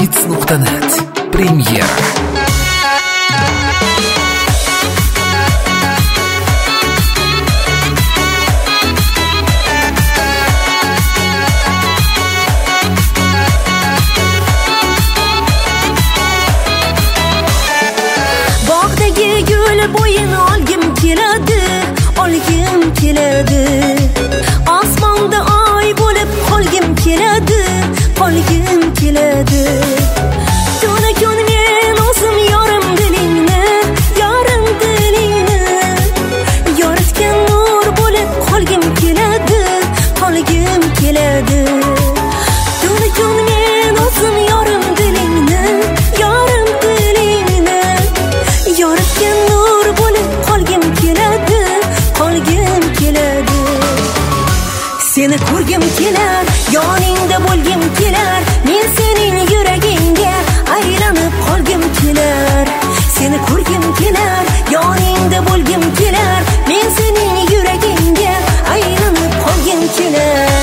uzhits.net premyera. Bog'dagi gul bo'yini olgim keladi. Osmonda oy bo'lib qolgim keladi. Tuni kun men o'zim yorim dilingni, yoritgan nur bo'lib qolgim keladi. Tuni kun men o'zim yorim dilingni, yoritgan nur bo'lib qolgim keladi. Seni ko'rgim kelar, yoningda bo'lgim kelar, men sening yuragingga aylanib qolgim kelar. Seni ko'rgim kelar, yoningda bo'lgim kelar, men sening yuragingga aylanib qolgim kelar.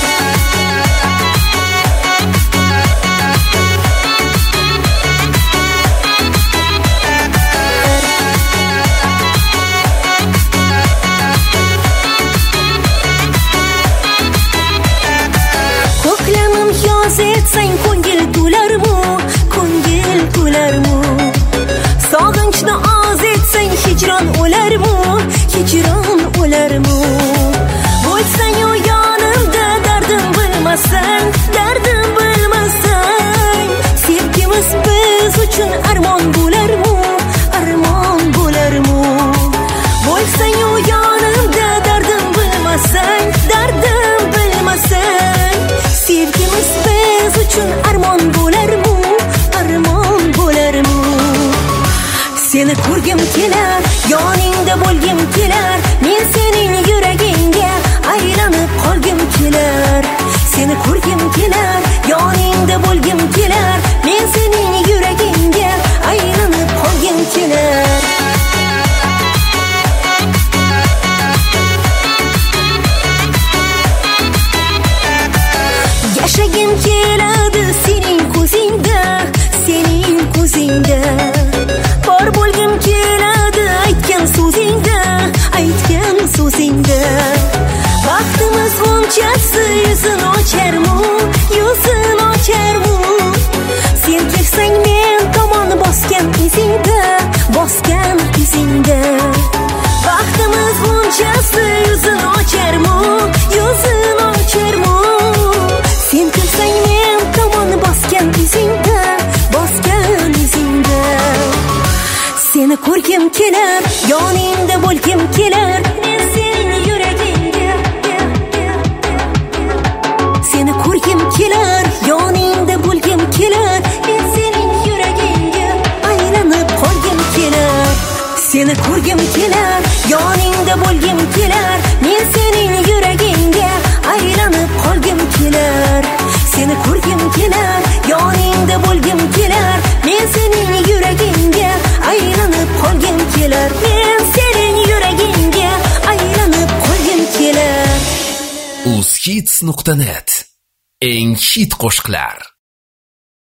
Etsang ko'ngil to'larmu? Sog'inchni oz etsang hijron o'larmu? Bo'lsang u yonimda dardim bilmasang, sevgimiz biz uchun armon bo'larmu? Bo'lsang u yonimda dardim bilmasang, sevgimiz biz uchun armon bo'larmu? Seni ko'rgim kelar, yoningda bo'lgim kelar, men sening yuragingga aylanib qolgim kelar. Seni ko'rgim kelar, yoningda bo'lgim kelar, men sening yuragingga aylanib qolgim kelar. Yashagim keladi sening ko'zingda. Bor bo'lgim keladi aytgan so'zingda. Baxtimiz g'unchasi yuzini ocharmu? Sen kelsang men tomon bosgan izingda. Baxtimiz g'unchasi yuzini ocharmu? Sen kelsang men tomon bosgan izingda. Seni ko'rgim kelar, yoningda bo'lgim kelar, men sening yuragingga. Seni ko'rgim kelar, yoningda bo'lgim kelar, men sening yuragingga aylanib qolgim kelar. Seni ko'rgim kelar, yoningda bo'lgim kelar, men sening yuragingga aylanib qolgim kelar. Seni ko'rgim kelar, yoningda bo'lgim kelar, men sening yuragingga aylanib qolgim kelar. Men sening yuragingga aylanib qolgim kelar. uzhits.net eng hit qo'shiqlar.